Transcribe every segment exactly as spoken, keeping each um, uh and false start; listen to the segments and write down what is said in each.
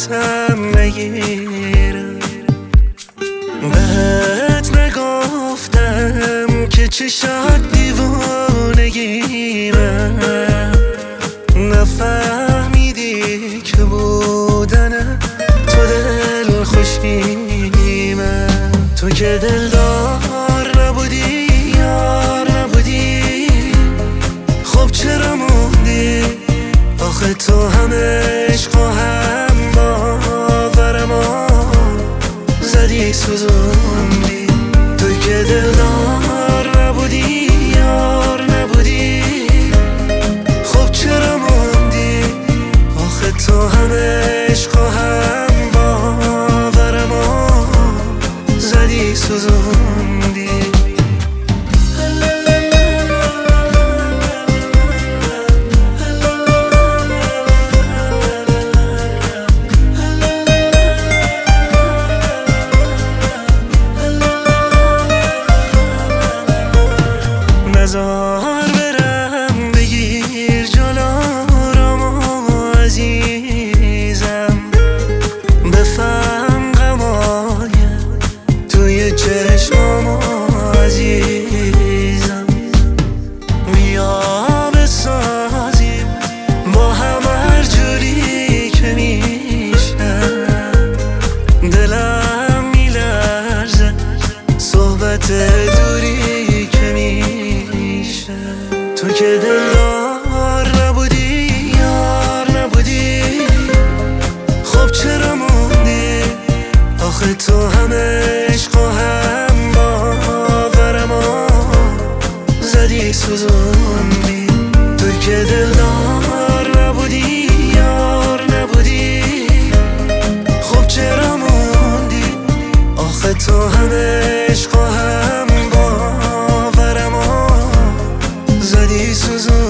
راحتم نگیرم. بهت نگفتم که چشات دیوانگیمه، نفهمیدی که بودن تو دل خوشیمه. تو که دلدار نبودی، یار نبودی، خب چرا موندی؟ آخه تو هم عشق و هم باورمو زدی سوزوندی. تو که دلدار نبودی، یار نبودی، خب چرا موندی؟ آخه تو هم عشق و هم باورمو زدی سوزوندی. نزار برم بگیر جلومو عزیزم، بفهم غمای توی چشمامو عزیزم. بیا بسازیم با هم هر جوری که میشه، دلم میلرزه صحبت دوری که میشه. تو که دلدار نبودی، یار نبودی، خب چرا موندی؟ آخه تو هم عشق و هم باورمو زدی سوزوندی. تو که دلدار نبودی، یار نبودی، خب چرا موندی؟ آخه تو هم عشق و هم باورمو زدی سوزوندی.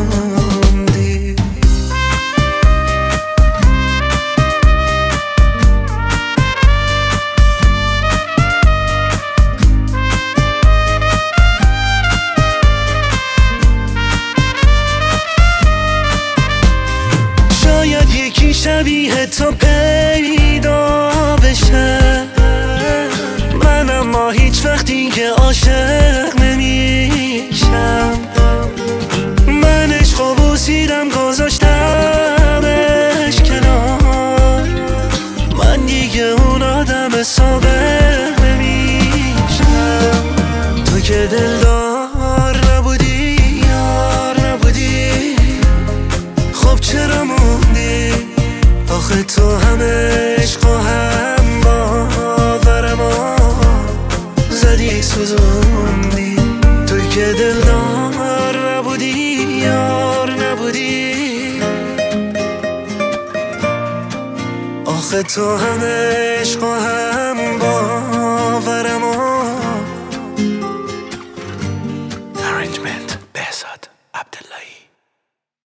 شاید یکی شبیه تو پیدا بشه، من اما هیچ وقتی که عاشق نمیشم. من عشقو بوسیدم گذاشتمش کنار، من دیگه اون آدم سابق نمیشم. تو که دلدار نبودی، یار نبودی، خب چرا موندی؟ آخه تو هم عشق و هم باورمو زدی سوزوندی. تو که دلدار نبودی، یار نبودی، آخه تو هم عشق و هم باورمو